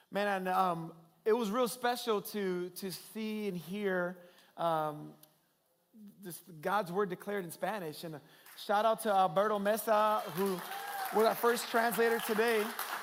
Man, and it was real special to see and hear this God's word declared in Spanish. And shout out to Alberto Mesa, who was our first translator today.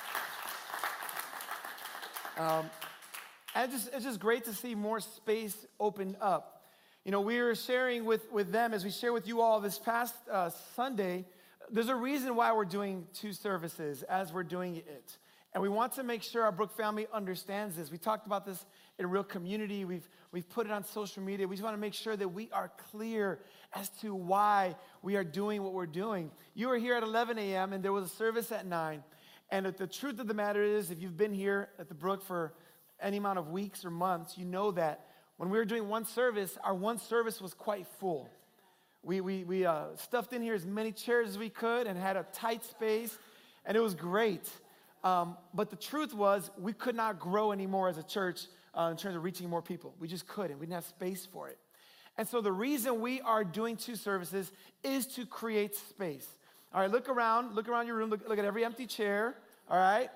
And it's just great to see more space opened up. You know, we were sharing with them, as we share with you all this past Sunday, there's a reason why we're doing two services as we're doing it. And we want to make sure our Brook family understands this. We talked about this in Real Community. We've put it on social media. We just want to make sure that we are clear as to why we are doing what we're doing. You were here at 11 a.m. and there was a service at 9. And the truth of the matter is, if you've been here at the Brook for any amount of weeks or months, you know that when we were doing one service, our one service was quite full. We stuffed in here as many chairs as we could and had a tight space, and it was great. But the truth was, we could not grow anymore as a church in terms of reaching more people. We just couldn't. We didn't have space for it. And so the reason we are doing two services is to create space. All right, look around your room. Look at every empty chair. All right.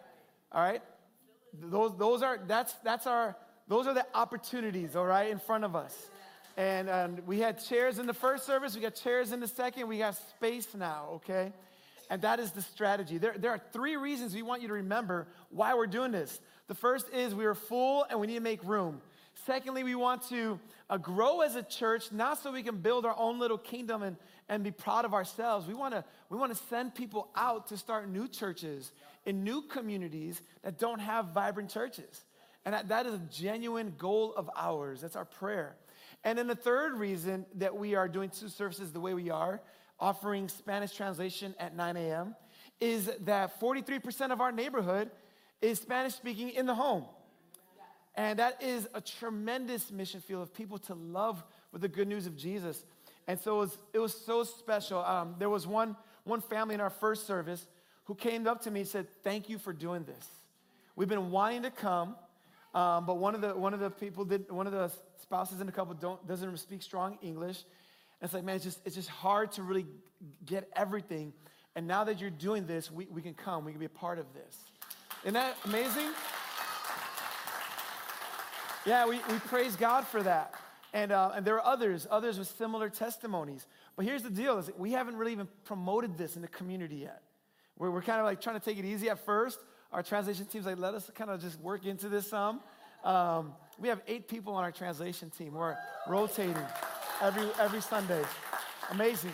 Those are the opportunities. All right, in front of us. And we had chairs in the first service. We got chairs in the second. We got space now. Okay. And that is the strategy. There are three reasons we want you to remember why we're doing this. The first is we are full and we need to make room. Secondly, we want to grow as a church, not so we can build our own little kingdom and be proud of ourselves. We want to send people out to start new churches in new communities that don't have vibrant churches. And that is a genuine goal of ours. That's our prayer. And then the third reason that we are doing two services the way we are, offering Spanish translation at 9 a.m., is that 43% of our neighborhood is Spanish speaking in the home. And that is a tremendous mission field of people to love with the good news of Jesus. And so it was so special. There was one family in our first service who came up to me and said, "Thank you for doing this. We've been wanting to come, but one of the spouses in the couple doesn't speak strong English. And it's like, man, it's just hard to really get everything. And now that you're doing this, we can come. We can be a part of this." Isn't that amazing? Yeah, we praise God for that. And there are others with similar testimonies. But here's the deal, is we haven't really even promoted this in the community yet. We're kind of like trying to take it easy at first. Our translation team's like, let us kind of just work into this some. We have 8 people on our translation team. We're rotating every Sunday. Amazing.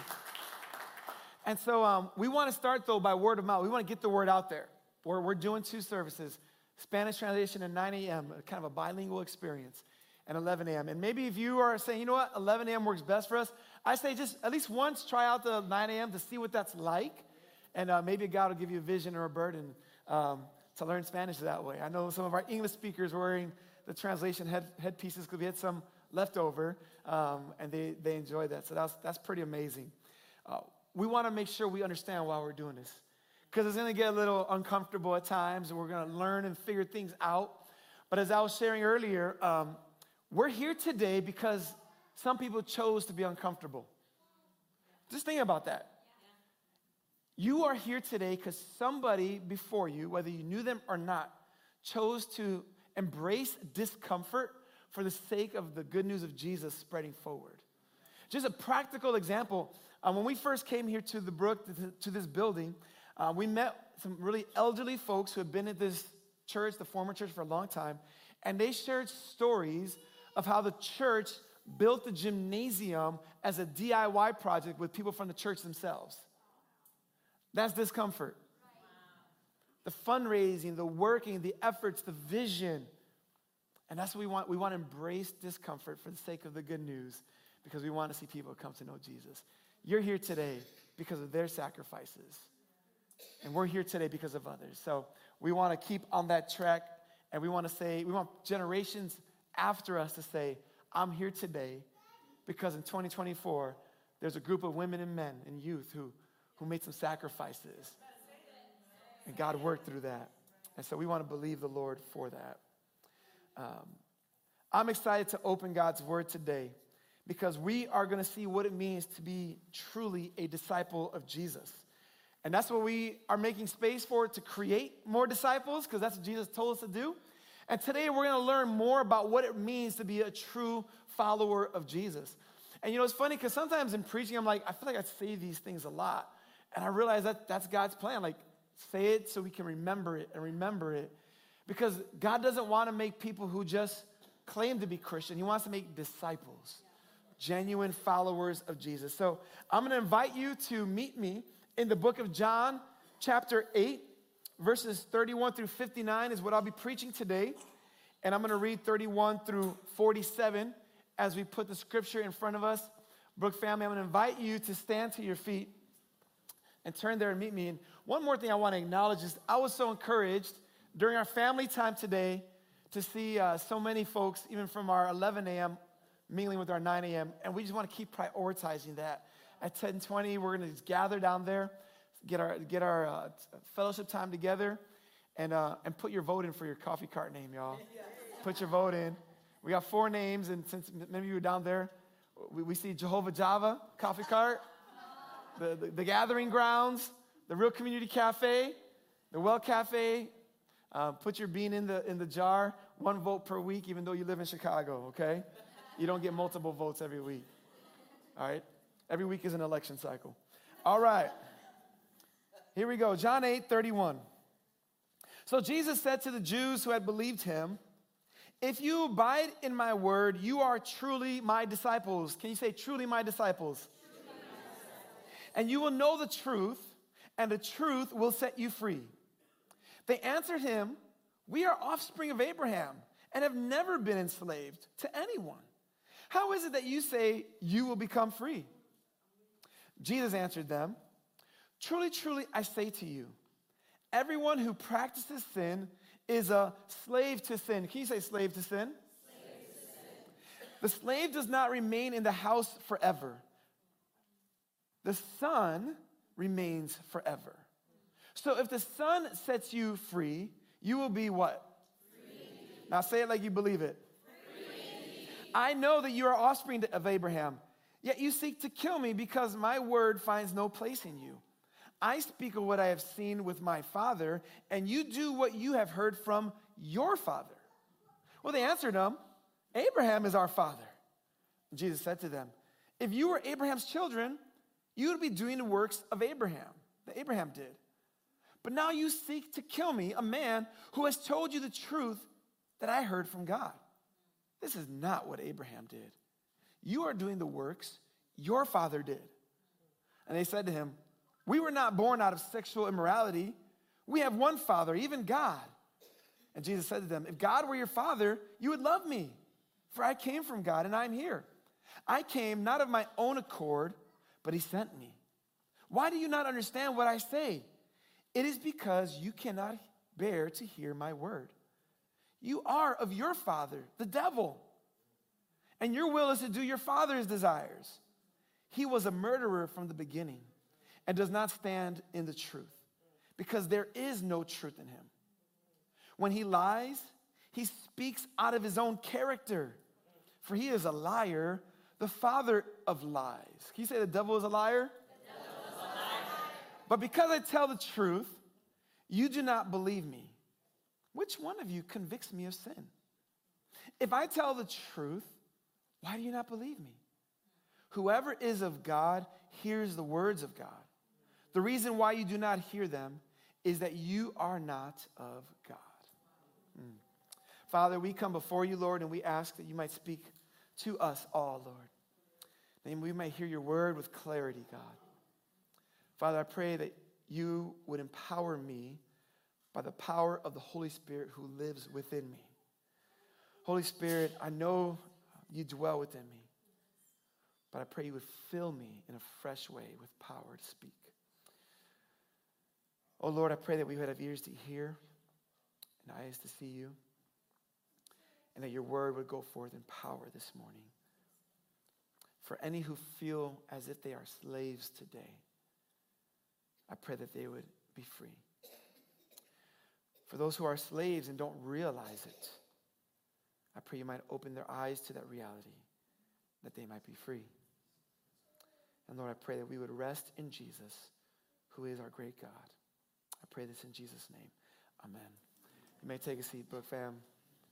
And so we want to start, though, by word of mouth. We want to get the word out there. We're doing two services, Spanish translation at 9 a.m., kind of a bilingual experience, and 11 a.m. And maybe if you are saying, you know what, 11 a.m. works best for us, I say just at least once try out the 9 a.m. to see what that's like. And maybe God will give you a vision or a burden to learn Spanish that way. I know some of our English speakers were wearing the translation headpieces because we had some left over, and they enjoyed that. So that's pretty amazing. We want to make sure we understand why we're doing this, because it's going to get a little uncomfortable at times, and we're going to learn and figure things out. But as I was sharing earlier, we're here today because some people chose to be uncomfortable. Just think about that. You are here today because somebody before you, whether you knew them or not, chose to embrace discomfort for the sake of the good news of Jesus spreading forward. Just a practical example. When we first came here to the Brook, to this building, we met some really elderly folks who had been at this church, the former church, for a long time, and they shared stories of how the church built the gymnasium as a DIY project with people from the church themselves. That's discomfort. The fundraising, the working, the efforts, the vision. And that's what we want. We want to embrace discomfort for the sake of the good news, because we want to see people come to know Jesus. You're here today because of their sacrifices. And we're here today because of others. So we want to keep on that track, and we want generations after us to say, I'm here today because in 2024, there's a group of women and men and youth who made some sacrifices. And God worked through that. And so we want to believe the Lord for that. I'm excited to open God's word today because we are going to see what it means to be truly a disciple of Jesus. And that's what we are making space for, to create more disciples, because that's what Jesus told us to do. And today we're going to learn more about what it means to be a true follower of Jesus. And you know, it's funny because sometimes in preaching, I'm like, I feel like I say these things a lot. And I realize that that's God's plan. Like, say it so we can remember it and remember it. Because God doesn't want to make people who just claim to be Christian. He wants to make disciples, genuine followers of Jesus. So I'm going to invite you to meet me in the book of John, chapter 8, verses 31 through 59 is what I'll be preaching today. And I'm going to read 31 through 47 as we put the scripture in front of us. Brook family, I'm going to invite you to stand to your feet and turn there and meet me. And one more thing I want to acknowledge is I was so encouraged during our family time today to see so many folks, even from our 11 a.m., mingling with our 9 a.m., and we just want to keep prioritizing that. At 10:20, we're going to just gather down there, get our fellowship time together, and put your vote in for your coffee cart name, y'all. Put your vote in. We got 4 names, and since many of you are down there, we see Jehovah Java Coffee Cart, the Gathering Grounds, the Real Community Cafe, the Well Cafe. Put your bean in the jar. 1 vote per week, even though you live in Chicago. Okay, you don't get multiple votes every week. All right, every week is an election cycle. All right, here we go. John 8:31. So Jesus said to the Jews who had believed him, "If you abide in my word, you are truly my disciples." Can you say, truly my disciples? Truly my disciples. "And you will know the truth, and the truth will set you free." They answered him, "We are offspring of Abraham and have never been enslaved to anyone. How is it that you say you will become free?" Jesus answered them, "Truly, truly, I say to you, everyone who practices sin is a slave to sin." Can you say slave to sin? Slave to sin. "The slave does not remain in the house forever. The son remains forever. So if the Son sets you free, you will be what? Free. Now say it like you believe it. Free. "I know that you are offspring of Abraham, yet you seek to kill me because my word finds no place in you. I speak of what I have seen with my father, and you do what you have heard from your father." Well, they answered him, "Abraham is our father." And Jesus said to them, "If you were Abraham's children, you would be doing the works of Abraham, that Abraham did. But now you seek to kill me, a man who has told you the truth that I heard from God. This is not what Abraham did. You are doing the works your father did." And they said to him, "We were not born out of sexual immorality. We have one Father, even God." And Jesus said to them, "If God were your father, you would love me, for I came from God and I am here. I came not of my own accord, but he sent me. Why do you not understand what I say? It is because you cannot bear to hear my word. You are of your father, the devil, and your will is to do your father's desires. He was a murderer from the beginning and does not stand in the truth, because there is no truth in him. When he lies, he speaks out of his own character, for he is a liar, the father of lies." Can you say the devil is a liar? "But because I tell the truth, you do not believe me. Which one of you convicts me of sin? If I tell the truth, why do you not believe me? Whoever is of God hears the words of God. The reason why you do not hear them is that you are not of God." Father, we come before you, Lord, and we ask that you might speak to us all, Lord. That we might hear your word with clarity, God. Father, I pray that you would empower me by the power of the Holy Spirit who lives within me. Holy Spirit, I know you dwell within me, but I pray you would fill me in a fresh way with power to speak. Oh Lord, I pray that we would have ears to hear and eyes to see you, and that your word would go forth in power this morning. For any who feel as if they are slaves today, I pray that they would be free. For those who are slaves and don't realize it, I pray you might open their eyes to that reality, that they might be free. And Lord, I pray that we would rest in Jesus, who is our great God. I pray this in Jesus' name. Amen. You may take a seat, Brook fam.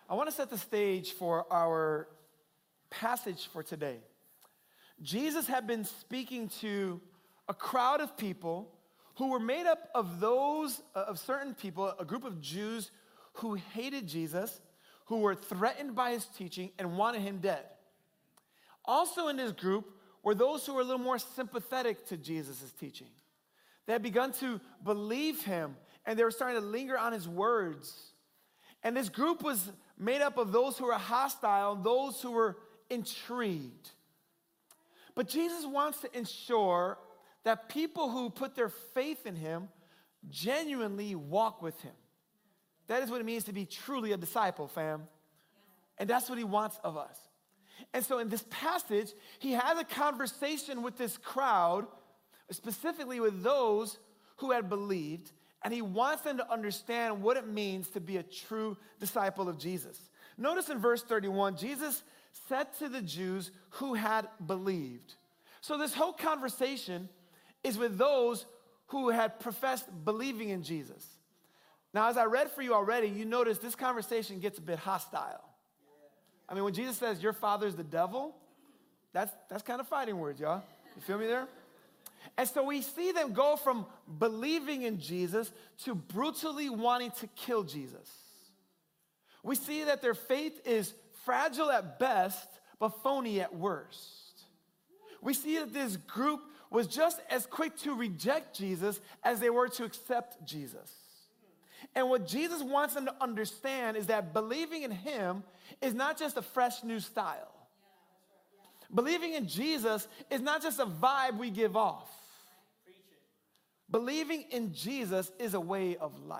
I want to set the stage for our passage for today. Jesus had been speaking to a crowd of people who were made up of certain people, a group of Jews who hated Jesus, who were threatened by his teaching and wanted him dead. Also in this group were those who were a little more sympathetic to Jesus' teaching. They had begun to believe him, and they were starting to linger on his words. And this group was made up of those who were hostile and those who were intrigued. But Jesus wants to ensure that people who put their faith in him genuinely walk with him. That is what it means to be truly a disciple, fam. And that's what he wants of us. And so in this passage, he has a conversation with this crowd, specifically with those who had believed, and he wants them to understand what it means to be a true disciple of Jesus. Notice in verse 31, Jesus said to the Jews who had believed. So this whole conversation is with those who had professed believing in Jesus. Now, as I read for you already, you notice this conversation gets a bit hostile. I mean, when Jesus says, your father's the devil, that's kind of fighting words, y'all. You feel me there? And so we see them go from believing in Jesus to brutally wanting to kill Jesus. We see that their faith is fragile at best, but phony at worst. We see that this group was just as quick to reject Jesus as they were to accept Jesus. And what Jesus wants them to understand is that believing in him is not just a fresh new style. Believing in Jesus is not just a vibe we give off. Believing in Jesus is a way of life.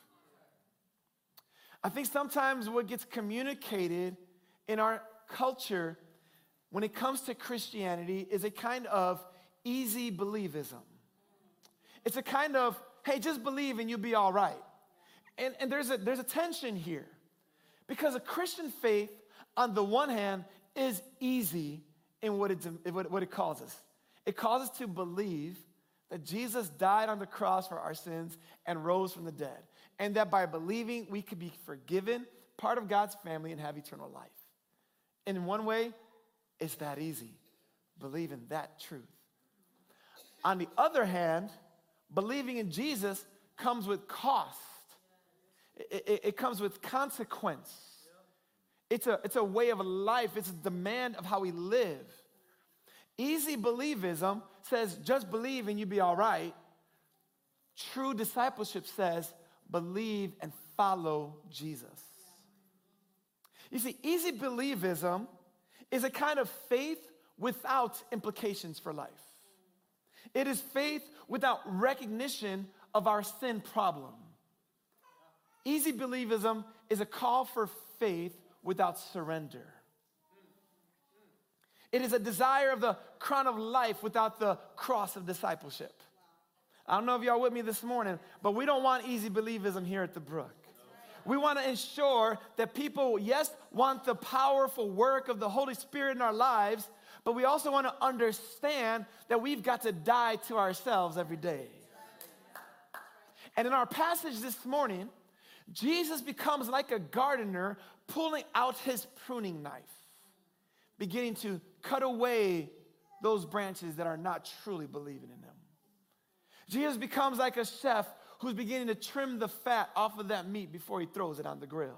I think sometimes what gets communicated in our culture when it comes to Christianity is a kind of easy believism. It's a kind of, hey, just believe and you'll be all right. And there's a tension here. Because a Christian faith, on the one hand, is easy in what it calls us. It calls us to believe that Jesus died on the cross for our sins and rose from the dead. And that by believing, we could be forgiven, part of God's family, and have eternal life. And in one way, it's that easy. Believe in that truth. On the other hand, believing in Jesus comes with cost. It comes with consequence. It's a way of life. It's a demand of how we live. Easy believism says, just believe and you'll be all right. True discipleship says, believe and follow Jesus. You see, easy believism is a kind of faith without implications for life. It is faith without recognition of our sin problem. Easy believism is a call for faith without surrender. It is a desire of the crown of life without the cross of discipleship. I don't know if y'all with me this morning, but we don't want easy believism here at the Brook. We want to ensure that people, yes, want the powerful work of the Holy Spirit in our lives, but we also want to understand that we've got to die to ourselves every day. And in our passage this morning, Jesus becomes like a gardener pulling out his pruning knife, beginning to cut away those branches that are not truly believing in him. Jesus becomes like a chef who's beginning to trim the fat off of that meat before he throws it on the grill.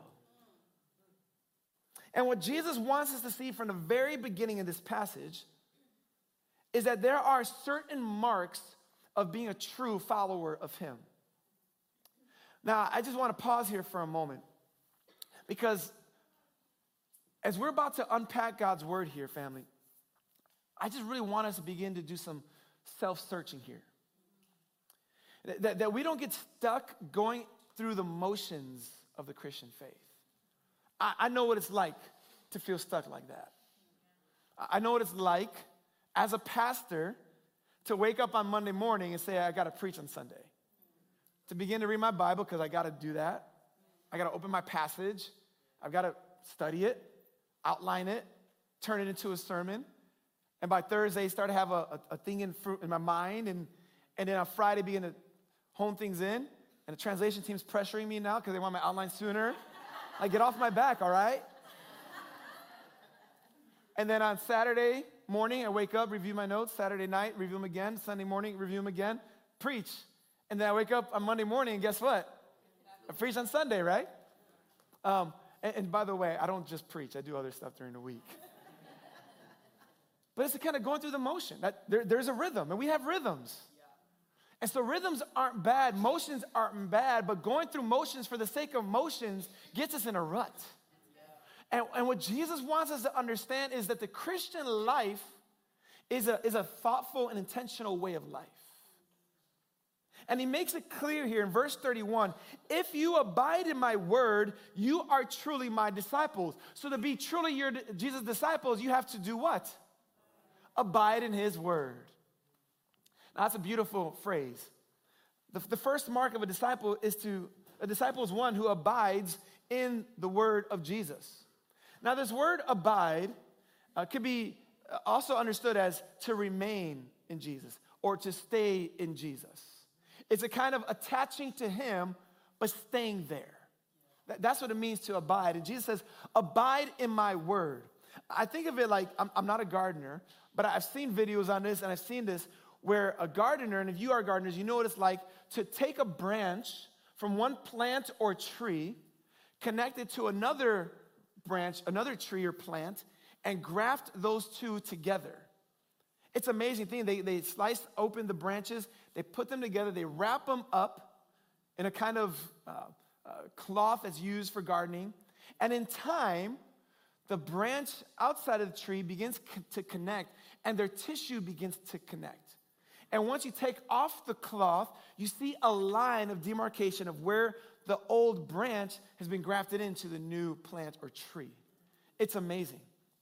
And what Jesus wants us to see from the very beginning of this passage is that there are certain marks of being a true follower of him. Now, I just want to pause here for a moment because as we're about to unpack God's word here, family, I just really want us to begin to do some self-searching here. That we don't get stuck going through the motions of the Christian faith. I know what it's like to feel stuck like that. I know what it's like as a pastor to wake up on Monday morning and say, I got to preach on Sunday. To begin to read my Bible, because I got to do that. I got to open my passage. I've got to study it, outline it, turn it into a sermon. And by Thursday, start to have a thing in my mind. And then on Friday, begin to hone things in. And the translation team's pressuring me now because they want my outline sooner. Like, get off my back, all right? And then on Saturday morning, I wake up, review my notes. Saturday night, review them again. Sunday morning, review them again. Preach. And then I wake up on Monday morning, and guess what? I preach on Sunday, right? And by the way, I don't just preach. I do other stuff during the week. But it's kind of going through the motion. There's a rhythm, and we have rhythms. And so rhythms aren't bad. Motions aren't bad. But going through motions for the sake of motions gets us in a rut. And what Jesus wants us to understand is that the Christian life is a thoughtful and intentional way of life. And he makes it clear here in verse 31, if you abide in my word, you are truly my disciples. So to be truly Jesus' disciples, you have to do what? Abide in his word. Now, that's a beautiful phrase. The first mark of a disciple is one who abides in the word of Jesus. Now, this word abide could be also understood as to remain in Jesus or to stay in Jesus. It's a kind of attaching to him, but staying there. That's what it means to abide. And Jesus says, abide in my word. I think of it like, I'm not a gardener, but I've seen videos on this, and I've seen this where a gardener, and if you are gardeners, you know what it's like to take a branch from one plant or tree, connect it to another branch, another tree or plant, and graft those two together. It's an amazing thing. They slice open the branches, they put them together, they wrap them up in a kind of cloth that's used for gardening. And in time, the branch outside of the tree begins to connect, and their tissue begins to connect. And once you take off the cloth, you see a line of demarcation of where the old branch has been grafted into the new plant or tree. It's amazing.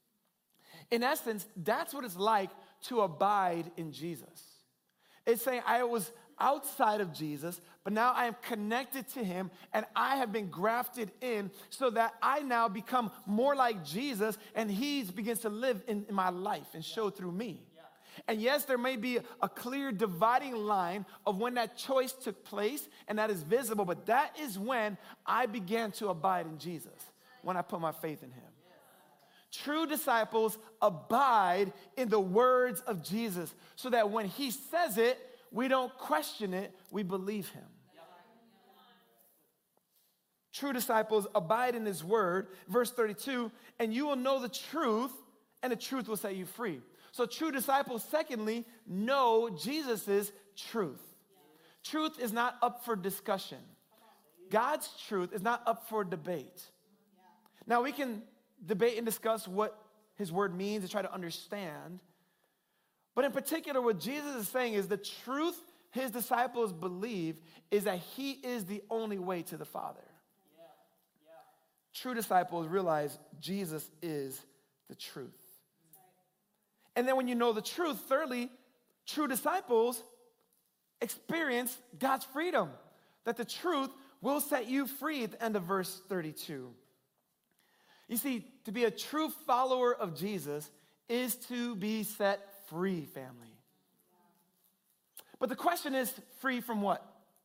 In essence, that's what it's like to abide in Jesus. It's saying I was outside of Jesus, but now I am connected to him, and I have been grafted in so that I now become more like Jesus, and he begins to live in my life and show through me. And yes, there may be a clear dividing line of when that choice took place, and that is visible, but that is when I began to abide in Jesus, when I put my faith in him. True disciples abide in the words of Jesus so that when he says it, we don't question it, we believe him. True disciples abide in his word. Verse 32, and you will know the truth, and the truth will set you free. So true disciples, secondly, know Jesus' truth. Truth is not up for discussion. God's truth is not up for debate. Now, we can debate and discuss what his word means and try to understand. But in particular, what Jesus is saying is the truth his disciples believe is that he is the only way to the Father. True disciples realize Jesus is the truth. And then when you know the truth, thirdly, true disciples experience God's freedom, that the truth will set you free at the end of verse 32. You see, to be a true follower of Jesus is to be set free, family. But the question is, free from what?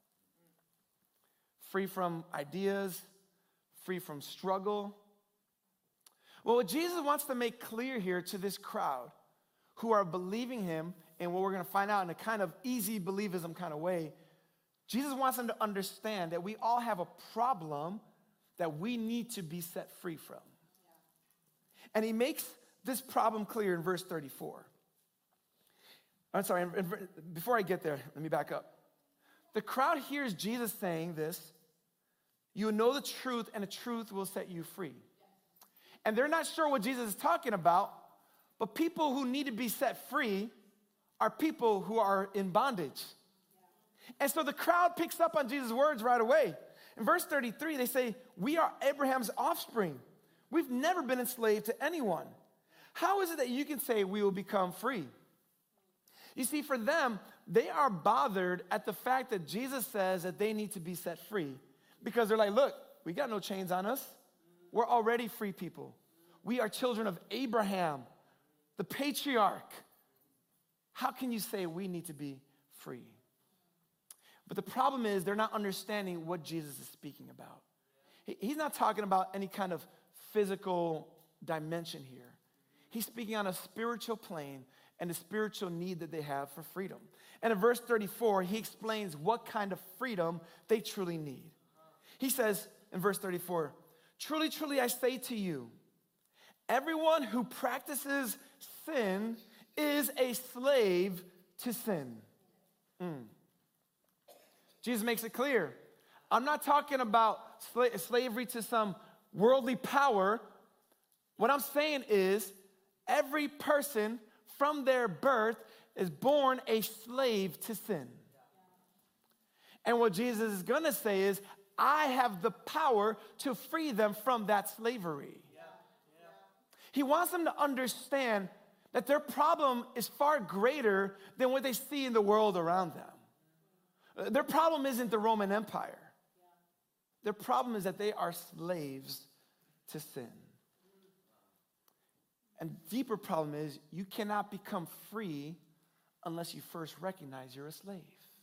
Free from ideas, free from struggle. Well, what Jesus wants to make clear here to this crowd who are believing him in what we're going to find out in a kind of easy believism kind of way, Jesus wants them to understand that we all have a problem that we need to be set free from. And he makes this problem clear in verse 34. I'm sorry, before I get there, let me back up. The crowd hears Jesus saying this, you will know the truth, and the truth will set you free. And they're not sure what Jesus is talking about, but people who need to be set free are people who are in bondage. And so the crowd picks up on Jesus' words right away. In verse 33, they say, we are Abraham's offspring. We've never been enslaved to anyone. How is it that you can say we will become free? You see, for them, they are bothered at the fact that Jesus says that they need to be set free. Because they're like, look, we got no chains on us. We're already free people. We are children of Abraham, the patriarch. How can you say we need to be free? But the problem is they're not understanding what Jesus is speaking about. he's not talking about any kind of physical dimension here. He's speaking on a spiritual plane and the spiritual need that they have for freedom. And in verse 34, he explains what kind of freedom they truly need. He says in verse 34, "Truly, truly, I say to you, everyone who practices sin is a slave to sin." Jesus makes it clear. I'm not talking about slavery to some worldly power. What I'm saying is every person from their birth is born a slave to sin. And what Jesus is going to say is, I have the power to free them from that slavery. He wants them to understand that their problem is far greater than what they see in the world around them. Their problem isn't the Roman Empire. Their problem is that they are slaves to sin. And deeper problem is you cannot become free unless you first recognize you're a slave.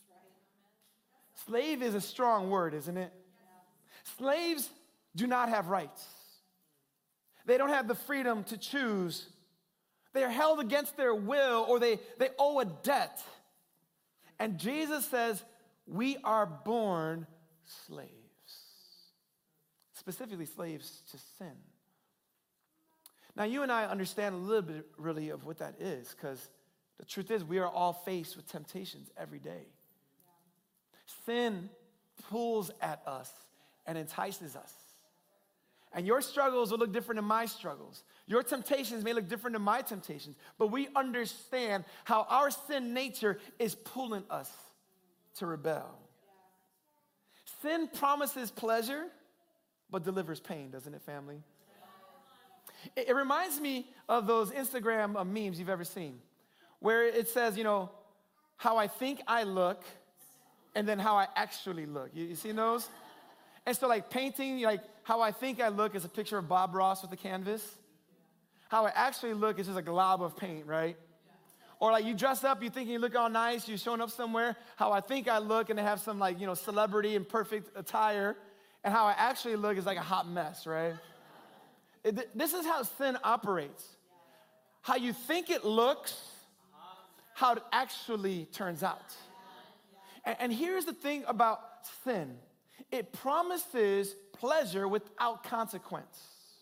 Slave is a strong word, isn't it? Slaves do not have rights. They don't have the freedom to choose. They are held against their will, or they owe a debt. And Jesus says, we are born slaves. Specifically, slaves to sin. Now, you and I understand a little bit really of what that is, because the truth is we are all faced with temptations every day. Sin pulls at us and entices us. And your struggles will look different than my struggles. Your temptations may look different than my temptations, but we understand how our sin nature is pulling us to rebel. Sin promises pleasure, but delivers pain, doesn't it, family? It reminds me of those Instagram memes you've ever seen, where it says, how I think I look, and then how I actually look. You seen those? And so like painting, like how I think I look is a picture of Bob Ross with a canvas. How I actually look is just a glob of paint, right? Or like you dress up, you think you look all nice, you're showing up somewhere. How I think I look, and they have some like, celebrity in perfect attire. And how I actually look is like a hot mess, right? This is how sin operates. How you think it looks, how it actually turns out. And here's the thing about sin. It promises pleasure without consequence.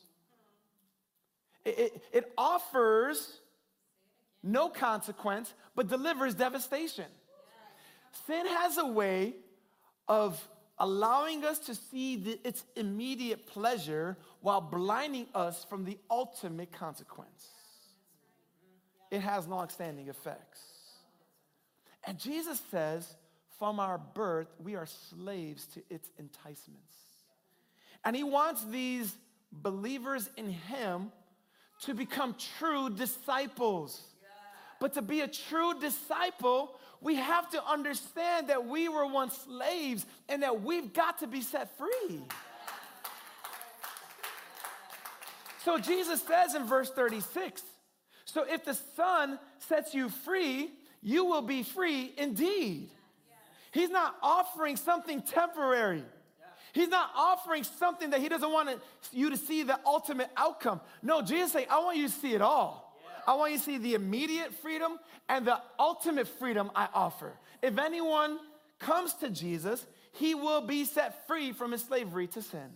It offers no consequence, but delivers devastation. Sin has a way of allowing us to see its immediate pleasure while blinding us from the ultimate consequence. It has long-standing effects. And Jesus says, from our birth, we are slaves to its enticements. And he wants these believers in him to become true disciples. But to be a true disciple, we have to understand that we were once slaves and that we've got to be set free. So Jesus says in verse 36, so if the Son sets you free, you will be free indeed. He's not offering something temporary. He's not offering something that he doesn't want you to see the ultimate outcome. No, Jesus is saying, I want you to see it all. I want you to see the immediate freedom and the ultimate freedom I offer. If anyone comes to Jesus, he will be set free from his slavery to sin.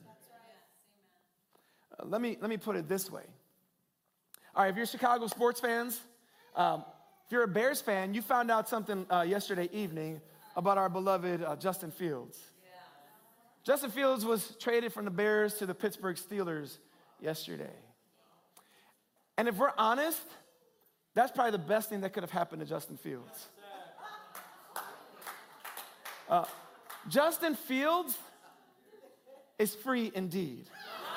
Let me put it this way. All right, if you're Chicago sports fans, if you're a Bears fan, you found out something yesterday evening about our beloved Justin Fields. Justin Fields was traded from the Bears to the Pittsburgh Steelers yesterday. And if we're honest, that's probably the best thing that could have happened to Justin Fields. Justin Fields is free indeed.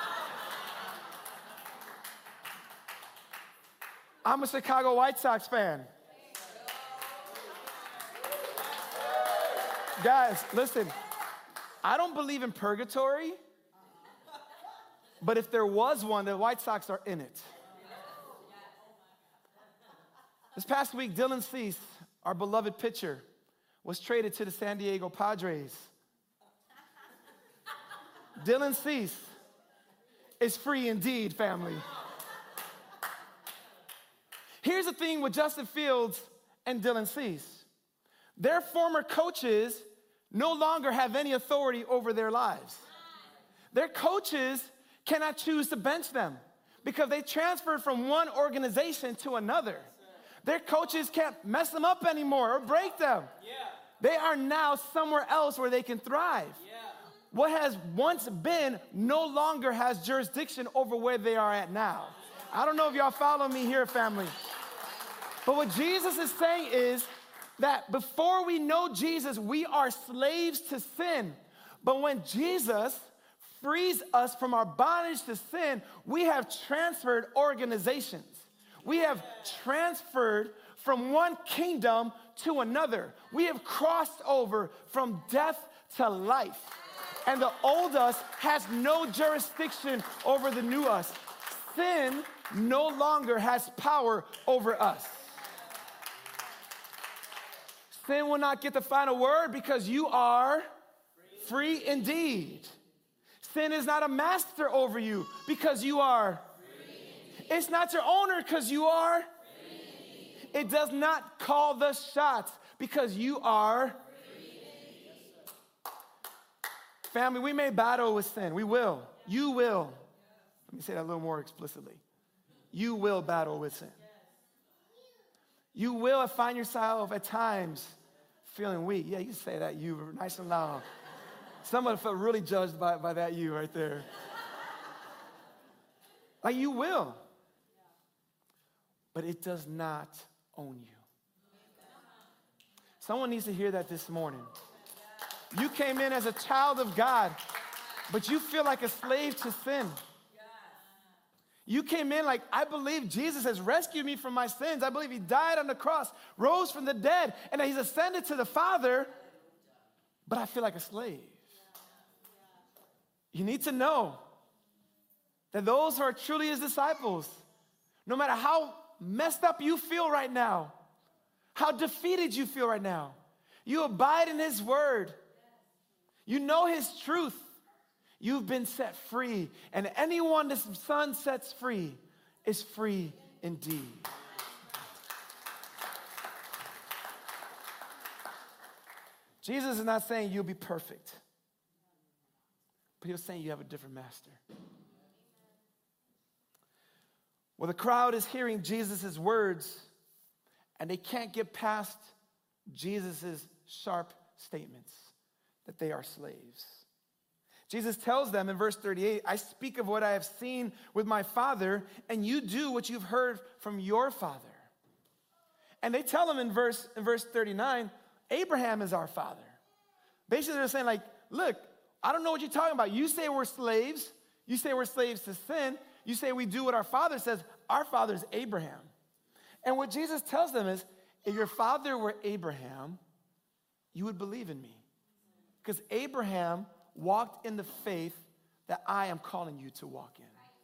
I'm a Chicago White Sox fan. Guys, listen, I don't believe in purgatory, but if there was one, the White Sox are in it. This past week, Dylan Cease, our beloved pitcher, was traded to the San Diego Padres. Dylan Cease is free indeed, family. Here's the thing with Justin Fields and Dylan Cease. Their former coaches no longer have any authority over their lives. Their coaches cannot choose to bench them because they transferred from one organization to another. Their coaches can't mess them up anymore or break them. They are now somewhere else where they can thrive. What has once been no longer has jurisdiction over where they are at now. I don't know if y'all follow me here, family. But what Jesus is saying is that before we know Jesus, we are slaves to sin. But when Jesus frees us from our bondage to sin, we have transferred organizations. We have transferred from one kingdom to another. We have crossed over from death to life. And the old us has no jurisdiction over the new us. Sin no longer has power over us. Sin will not get the final word because you are free indeed. Sin is not a master over you because you are free. It's not your owner because you are free. It does not call the shots because you are free. Family, we may battle with sin. We will. You will. Let me say that a little more explicitly. You will battle with sin. You will find yourself at times feeling weak. Yeah, you can say that, you, nice and loud. Someone felt really judged by that you right there. Like you will. But it does not own you. Someone needs to hear that this morning. You came in as a child of God, but you feel like a slave to sin. You came in like, I believe Jesus has rescued me from my sins. I believe he died on the cross, rose from the dead, and that he's ascended to the Father, but I feel like a slave. You need to know that those who are truly his disciples, no matter how messed up you feel right now, how defeated you feel right now, you abide in his word. You know his truth. You've been set free. And anyone the Son sets free is free indeed. Jesus is not saying you'll be perfect, but he was saying you have a different master. Well, the crowd is hearing Jesus' words, and they can't get past Jesus' sharp statements that they are slaves. Jesus tells them in verse 38, I speak of what I have seen with my Father, and you do what you've heard from your father. And they tell him in verse 39, Abraham is our father. Basically, they're saying like, look, I don't know what you're talking about. You say we're slaves. You say we're slaves to sin. You say we do what our father says. Our father is Abraham. And what Jesus tells them is, if your father were Abraham, you would believe in me. Because Abraham walked in the faith that I am calling you to walk in.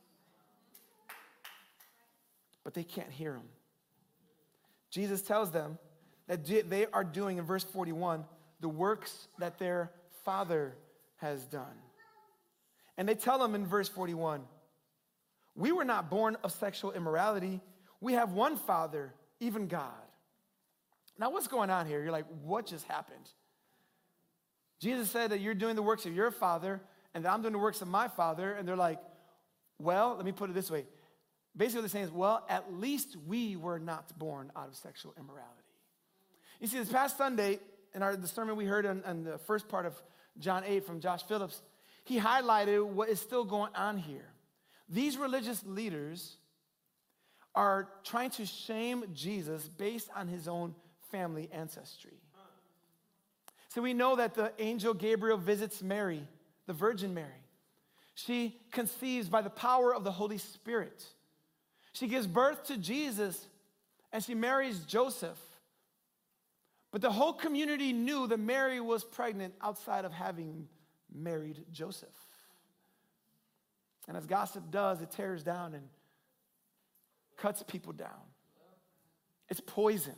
But they can't hear him. Jesus tells them that they are doing, in verse 41, the works that their father has done. And they tell him in verse 41, we were not born of sexual immorality. We have one Father, even God. Now, what's going on here? You're like, what just happened? Jesus said that you're doing the works of your father and that I'm doing the works of my father. And they're like, well, let me put it this way. Basically what they're saying is, well, at least we were not born out of sexual immorality. You see, this past Sunday, in the sermon we heard on the first part of John 8 from Josh Phillips, he highlighted what is still going on here. These religious leaders are trying to shame Jesus based on his own family ancestry. So we know that the angel Gabriel visits Mary, the Virgin Mary. She conceives by the power of the Holy Spirit. She gives birth to Jesus, and she marries Joseph. But the whole community knew that Mary was pregnant outside of having married Joseph. And as gossip does, it tears down and cuts people down. It's poison.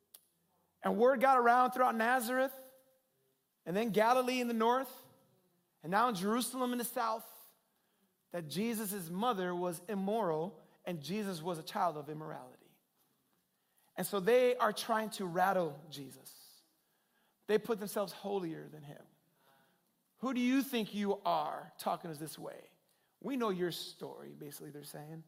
And word got around throughout Nazareth and then Galilee in the north. And now in Jerusalem in the south, that Jesus' mother was immoral and Jesus was a child of immorality. And so they are trying to rattle Jesus. They put themselves holier than him. Who do you think you are talking to us this way? We know your story, basically they're saying.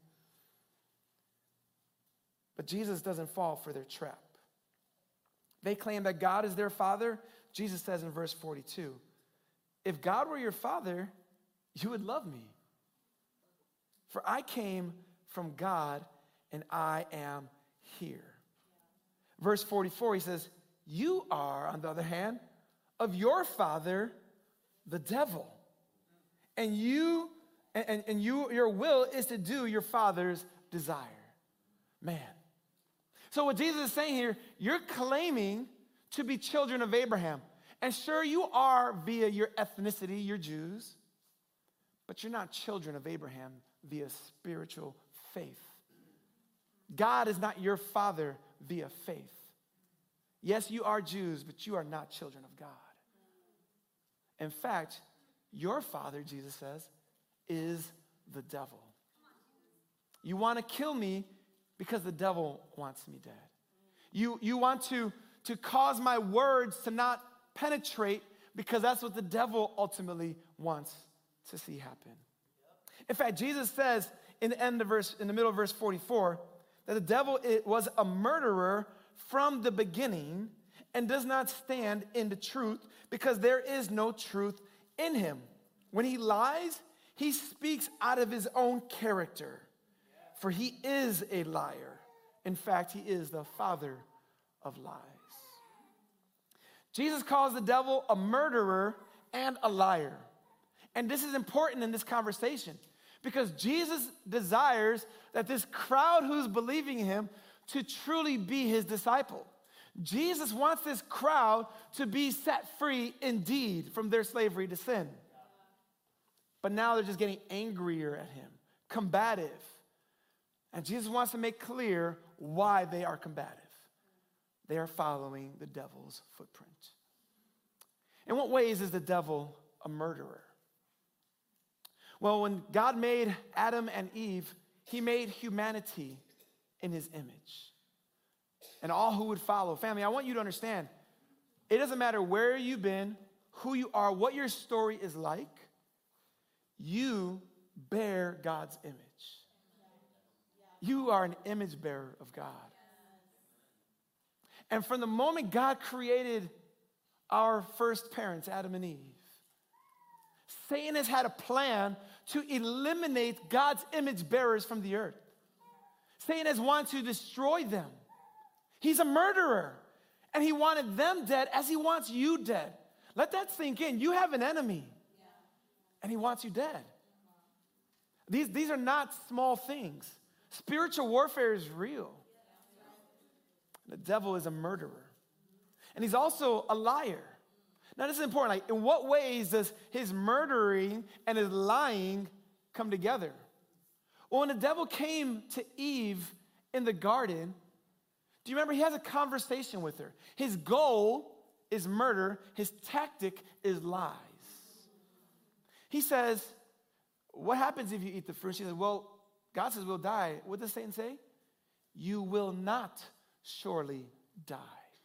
But Jesus doesn't fall for their trap. They claim that God is their father. Jesus says in verse 42, if God were your father, you would love me. For I came from God and I am here. Verse 44, he says, you are, on the other hand, of your father, the devil. And your will is to do your father's desire. Man. So what Jesus is saying here, you're claiming to be children of Abraham. And sure, you are via your ethnicity, you're Jews. But you're not children of Abraham via spiritual faith. God is not your father via faith. Yes, you are Jews, but you are not children of God. In fact, your father, Jesus says, is the devil. You want to kill me because the devil wants me dead. You want to cause my words to not penetrate because that's what the devil ultimately wants to see happen. In fact, Jesus says in the middle of verse 44 that the devil was a murderer from the beginning and does not stand in the truth because there is no truth in him. When he lies, he speaks out of his own character, for he is a liar. In fact, he is the father of lies. Jesus calls the devil a murderer and a liar. And this is important in this conversation because Jesus desires that this crowd who's believing in him to truly be his disciple. Jesus wants this crowd to be set free indeed from their slavery to sin. But now they're just getting angrier at him, combative. And Jesus wants to make clear why they are combative. They are following the devil's footprint. In what ways is the devil a murderer? Well, when God made Adam and Eve, he made humanity in his image. And all who would follow. Family, I want you to understand, it doesn't matter where you've been, who you are, what your story is like, you bear God's image. You are an image bearer of God. And from the moment God created our first parents, Adam and Eve, Satan has had a plan to eliminate God's image bearers from the earth. Satan has wanted to destroy them. He's a murderer, and he wanted them dead as he wants you dead. Let that sink in. You have an enemy, and he wants you dead. These are not small things. Spiritual warfare is real. The devil is a murderer, and he's also a liar. Now, this is important. Like, in what ways does his murdering and his lying come together? Well, when the devil came to Eve in the garden, do you remember he has a conversation with her? His goal is murder. His tactic is lies. He says, what happens if you eat the fruit? She says, well, God says we'll die. What does Satan say? You will not surely die.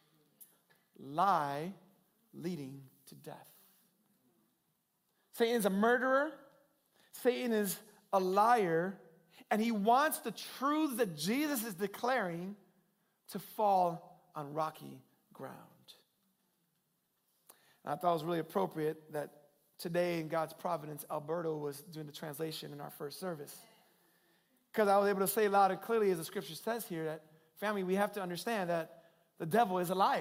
Lie leading to death. Satan is a murderer. Satan is a liar. And he wants the truths that Jesus is declaring to fall on rocky ground. And I thought it was really appropriate that today in God's providence, Alberto was doing the translation in our first service. Because I was able to say loud and clearly, as the scripture says here, that, family, we have to understand that the devil is a liar.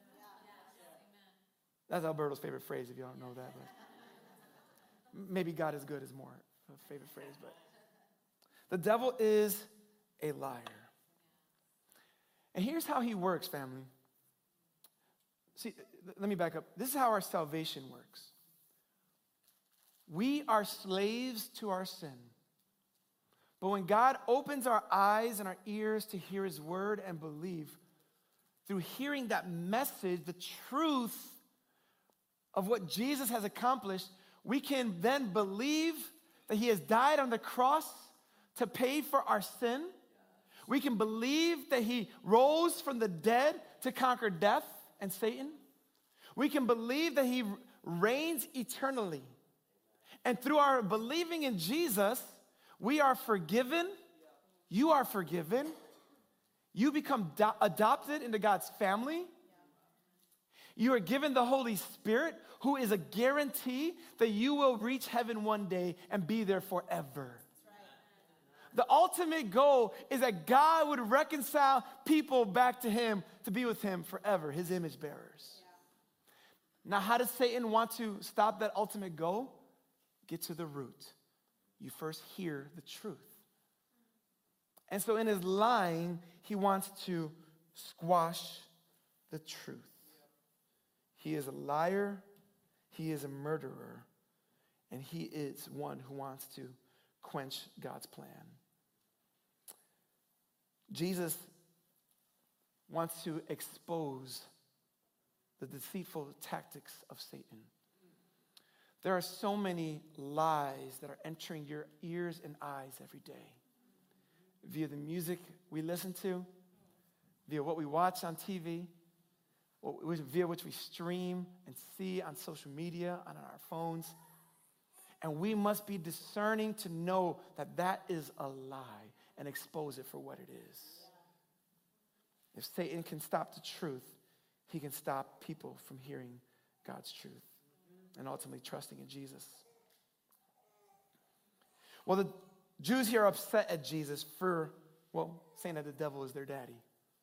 That's Alberto's favorite phrase, if you don't know that. But maybe God is good is more a favorite phrase. But the devil is a liar. And here's how he works, family. See, let me back up. This is how our salvation works. We are slaves to our sin. But when God opens our eyes and our ears to hear his word and believe, through hearing that message, the truth of what Jesus has accomplished, we can then believe that he has died on the cross to pay for our sin. We can believe that he rose from the dead to conquer death and Satan. We can believe that he reigns eternally. And through our believing in Jesus, we are forgiven. You are forgiven. You become adopted into God's family. You are given the Holy Spirit, who is a guarantee that you will reach heaven one day and be there forever. The ultimate goal is that God would reconcile people back to him to be with him forever, his image bearers. Now, how does Satan want to stop that ultimate goal? Get to the root. You first hear the truth. And so in his lying, he wants to squash the truth. He is a liar, he is a murderer, and he is one who wants to quench God's plan. Jesus wants to expose the deceitful tactics of Satan. There are so many lies that are entering your ears and eyes every day. Via the music we listen to, via what we watch on TV, via which we stream and see on social media, on our phones. And we must be discerning to know that that is a lie and expose it for what it is. If Satan can stop the truth, he can stop people from hearing God's truth and ultimately trusting in Jesus. Well, the Jews here are upset at Jesus for, saying that the devil is their daddy.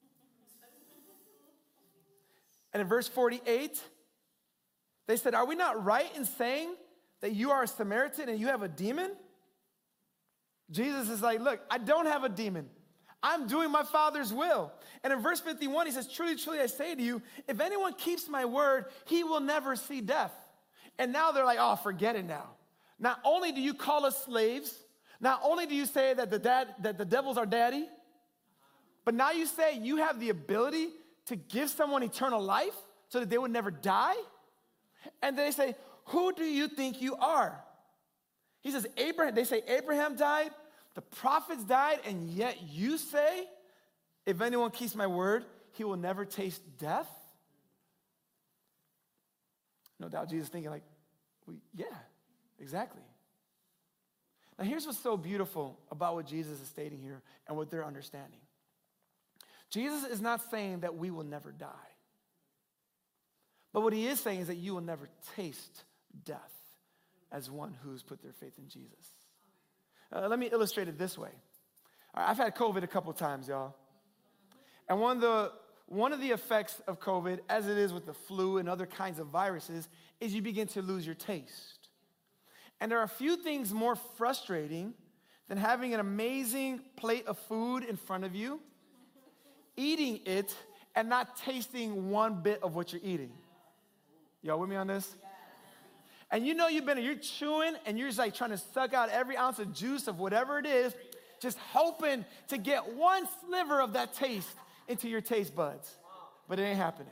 And in verse 48, they said, "Are we not right in saying that you are a Samaritan and you have a demon?" Jesus is like, look, I don't have a demon. I'm doing my Father's will. And in verse 51, he says, "Truly, truly, I say to you, if anyone keeps my word, he will never see death." And now they're like, oh, forget it now. Not only do you call us slaves, not only do you say that the devil's our daddy, but now you say you have the ability to give someone eternal life so that they would never die? And they say, who do you think you are? He says, Abraham. They say Abraham died, the prophets died, and yet you say, if anyone keeps my word, he will never taste death? No doubt Jesus is thinking like, well, yeah, exactly. Now here's what's so beautiful about what Jesus is stating here and what they're understanding. Jesus is not saying that we will never die. But what he is saying is that you will never taste death as one who's put their faith in Jesus. Let me illustrate it this way. All right, I've had COVID a couple times, y'all. And one of the effects of COVID, as it is with the flu and other kinds of viruses, is you begin to lose your taste. And there are a few things more frustrating than having an amazing plate of food in front of you, eating it, and not tasting one bit of what you're eating. Y'all with me on this? And you know you're chewing and you're just like trying to suck out every ounce of juice of whatever it is, just hoping to get one sliver of that taste into your taste buds. But it ain't happening.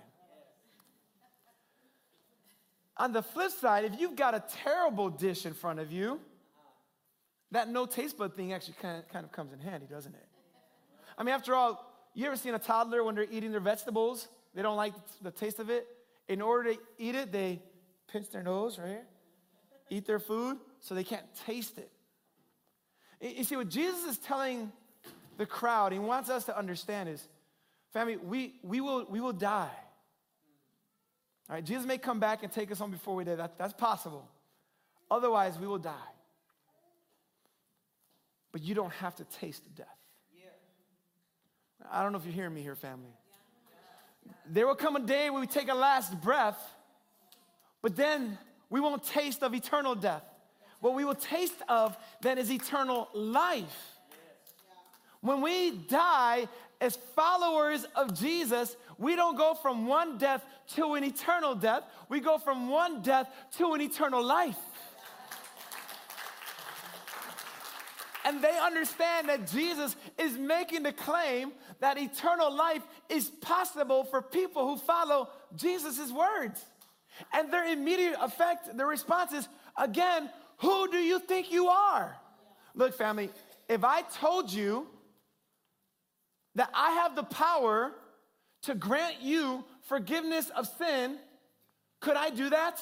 On the flip side, if you've got a terrible dish in front of you, that no taste bud thing actually kind of comes in handy, doesn't it? I mean, after all, you ever seen a toddler when they're eating their vegetables? They don't like the taste of it. In order to eat it, they pinch their nose right here, eat their food, so they can't taste it. You see, what Jesus is telling the crowd, he wants us to understand is, family, we will die. All right, Jesus may come back and take us home before we die. That's possible. Otherwise, we will die. But you don't have to taste death. I don't know if you're hearing me here, family. There will come a day where we take a last breath, but then we won't taste of eternal death. What we will taste of then is eternal life. When we die as followers of Jesus, we don't go from one death to an eternal death. We go from one death to an eternal life. And they understand that Jesus is making the claim that eternal life is possible for people who follow Jesus' words. And their immediate effect, their response is, Again, who do you think you are? Look, family, if I told you that I have the power to grant you forgiveness of sin, could I do that?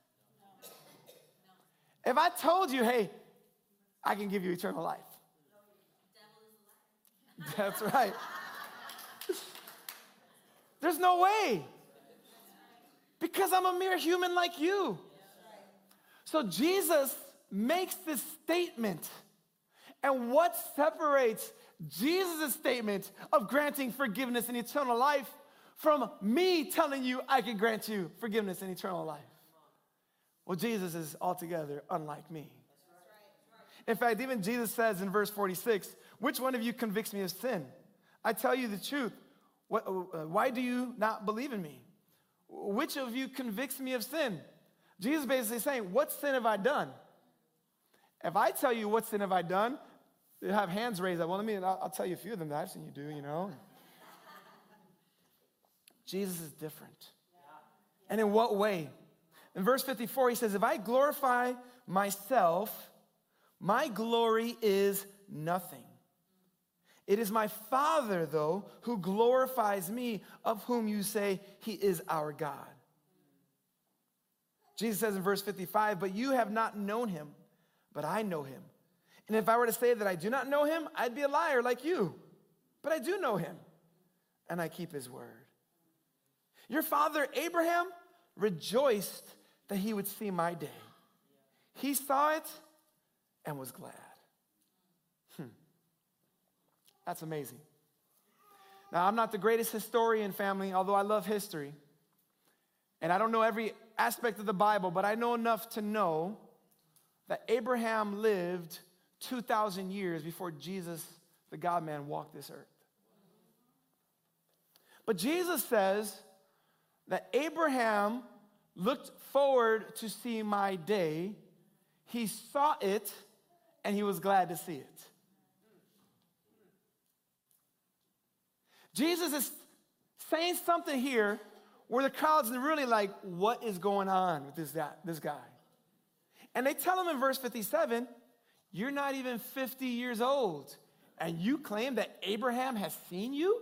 If I told you, hey, I can give you eternal life. That's right. There's no way. Because I'm a mere human like you. So Jesus makes this statement. And what separates Jesus' statement of granting forgiveness and eternal life from me telling you I can grant you forgiveness and eternal life? Well, Jesus is altogether unlike me. In fact, even Jesus says in verse 46, which one of you convicts me of sin? I tell you the truth. Why do you not believe in me? Which of you convicts me of sin? Jesus basically saying, what sin have I done? If I tell you what sin have I done, you have hands raised. Well, I'll tell you a few of them that I've seen you do, you know. Jesus is different. And in what way? In verse 54, he says, if I glorify myself, my glory is nothing. It is my Father, though, who glorifies me, of whom you say he is our God. Jesus says in verse 55, but you have not known him, but I know him. And if I were to say that I do not know him, I'd be a liar like you. But I do know him, and I keep his word. Your father Abraham rejoiced that he would see my day. He saw it and was glad. That's amazing. Now, I'm not the greatest historian, family, although I love history. And I don't know every aspect of the Bible, but I know enough to know that Abraham lived 2,000 years before Jesus, the God-man, walked this earth. But Jesus says that Abraham looked forward to see my day. He saw it, and he was glad to see it. Jesus is saying something here where the crowd's really like, what is going on with this guy? And they tell him in verse 57, you're not even 50 years old, and you claim that Abraham has seen you?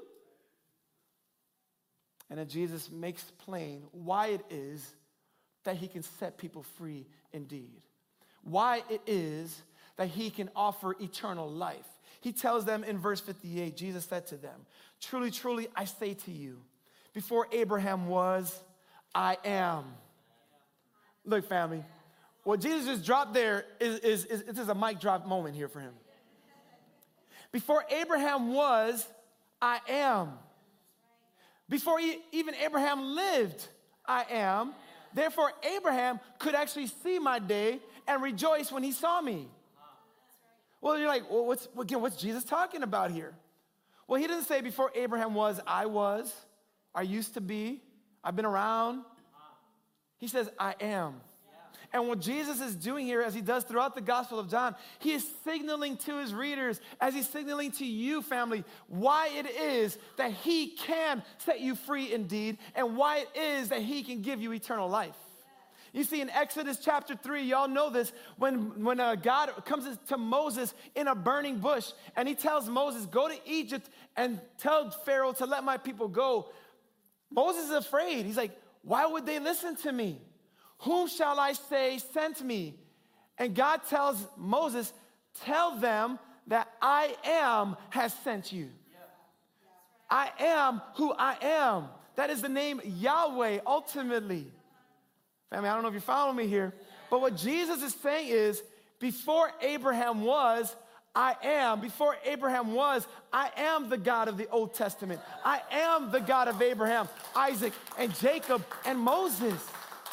And then Jesus makes plain why it is that he can set people free indeed. Why it is that he can offer eternal life. He tells them in verse 58, Jesus said to them, truly, truly, I say to you, before Abraham was, I am. Look, family, what Jesus just dropped there is a mic drop moment here for him. Before Abraham was, I am. Before even Abraham lived, I am. Therefore, Abraham could actually see my day and rejoice when he saw me. Well, you're like, well, what's Jesus talking about here? Well, he doesn't say before Abraham was, I used to be, I've been around. He says, I am. And what Jesus is doing here, as he does throughout the Gospel of John, he is signaling to his readers, as he's signaling to you, family, why it is that he can set you free indeed, and why it is that he can give you eternal life. You see, in Exodus chapter 3, y'all know this, when God comes to Moses in a burning bush, and he tells Moses, go to Egypt and tell Pharaoh to let my people go. Moses is afraid. He's like, why would they listen to me? Whom shall I say sent me? And God tells Moses, tell them that I am has sent you. I am who I am. That is the name Yahweh ultimately. Family, I don't know if you're following me here, but what Jesus is saying is, before Abraham was, I am. Before Abraham was, I am the God of the Old Testament. I am the God of Abraham, Isaac, and Jacob, and Moses.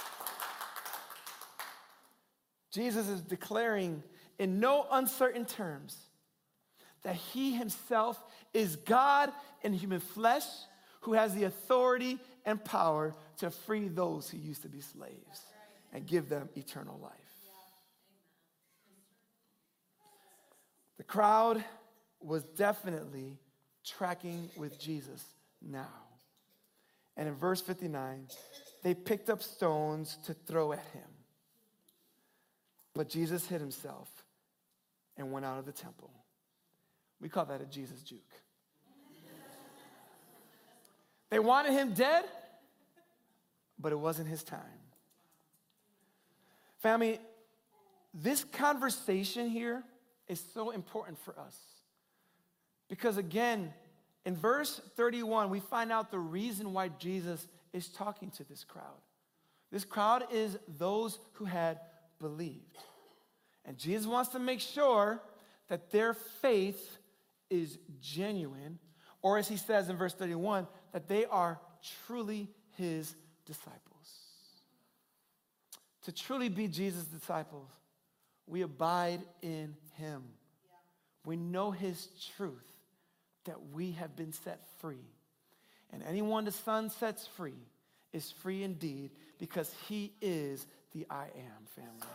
Jesus is declaring in no uncertain terms that he himself is God in human flesh who has the authority and power to free those who used to be slaves and give them eternal life. The crowd was definitely tracking with Jesus now. And in verse 59, they picked up stones to throw at him. But Jesus hid himself and went out of the temple. We call that a Jesus juke. They wanted him dead, but it wasn't his time. Family, this conversation here is so important for us. Because again, in verse 31, we find out the reason why Jesus is talking to this crowd. This crowd is those who had believed. And Jesus wants to make sure that their faith is genuine, or as he says in verse 31, that they are truly his disciples. To truly be Jesus' disciples, we abide in him. We know his truth, that we have been set free. And anyone the Son sets free is free indeed, because he is the I am, family.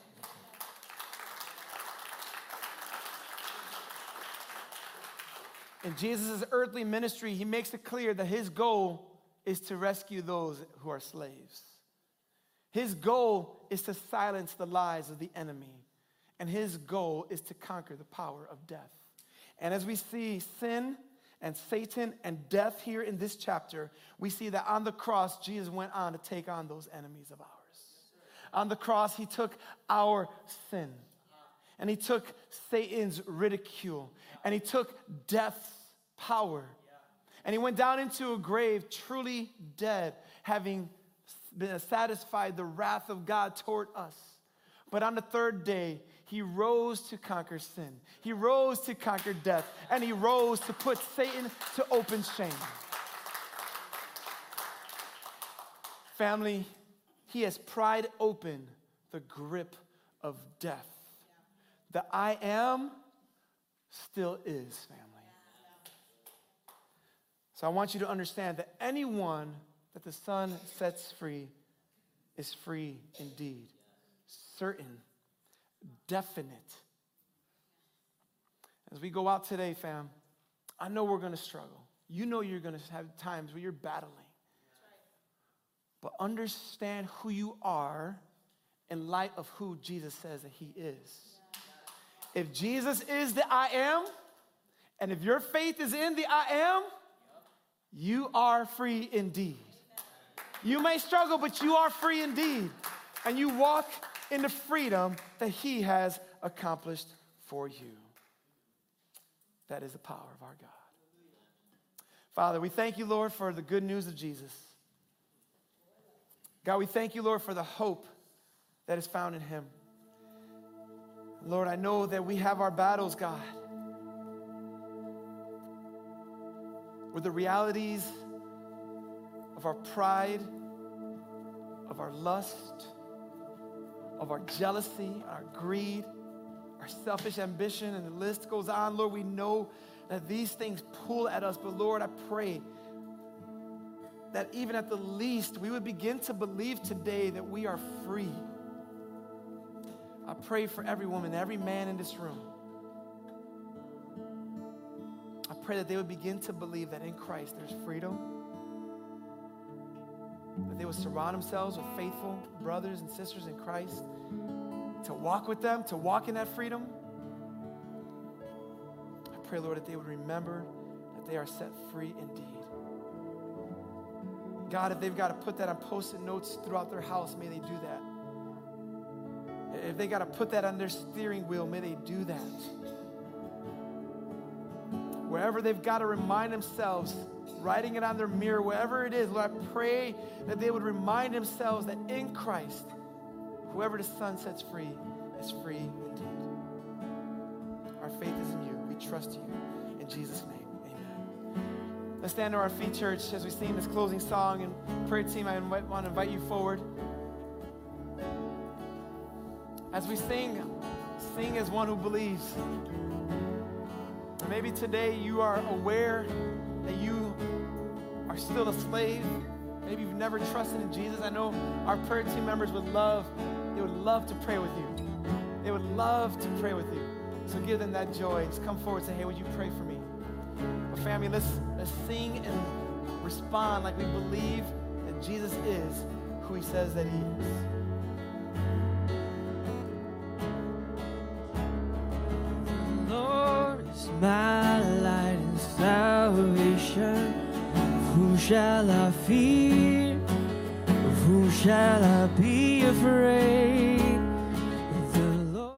In Jesus' earthly ministry, he makes it clear that his goal is to rescue those who are slaves. His goal is to silence the lies of the enemy. And his goal is to conquer the power of death. And as we see sin and Satan and death here in this chapter, we see that on the cross, Jesus went on to take on those enemies of ours. On the cross, he took our sin. And he took Satan's ridicule. And he took death's power. And he went down into a grave truly dead, having been satisfied the wrath of God toward us. But on the third day, he rose to conquer sin. He rose to conquer death. And he rose to put Satan to open shame. Family, he has pried open the grip of death. The I am still is, family. So I want you to understand that anyone that the Son sets free is free indeed. Certain, definite. As we go out today, fam, I know we're going to struggle. You know you're going to have times where you're battling. But understand who you are in light of who Jesus says that he is. If Jesus is the I am, and if your faith is in the I am, you are free indeed. You may struggle, but you are free indeed. And you walk in the freedom that he has accomplished for you. That is the power of our God. Father, we thank you, Lord, for the good news of Jesus. God, we thank you, Lord, for the hope that is found in him. Lord, I know that we have our battles, God, with the realities of our pride, of our lust, of our jealousy, our greed, our selfish ambition, and the list goes on. Lord, we know that these things pull at us, but Lord, I pray that even at the least, we would begin to believe today that we are free. I pray for every woman, every man in this room. I pray that they would begin to believe that in Christ there's freedom, that they would surround themselves with faithful brothers and sisters in Christ, to walk with them, to walk in that freedom. I pray, Lord, that they would remember that they are set free indeed. God, if they've got to put that on Post-it notes throughout their house, may they do that. If they got to put that on their steering wheel, may they do that. Wherever they've got to remind themselves, writing it on their mirror, wherever it is, Lord, I pray that they would remind themselves that in Christ, whoever the Son sets free is free indeed. Our faith is in you. We trust you. In Jesus' name, amen. Let's stand to our feet, church, as we sing this closing song. And prayer team, I want to invite you forward. As we sing as one who believes. Maybe today you are aware that you are still a slave. Maybe you've never trusted in Jesus. I know our prayer team members would love to pray with you. They would love to pray with you. So give them that joy. Just come forward and say, hey, would you pray for me? Well, family, let's sing and respond like we believe that Jesus is who he says that he is. whom shall I fear? Of whom shall I be afraid?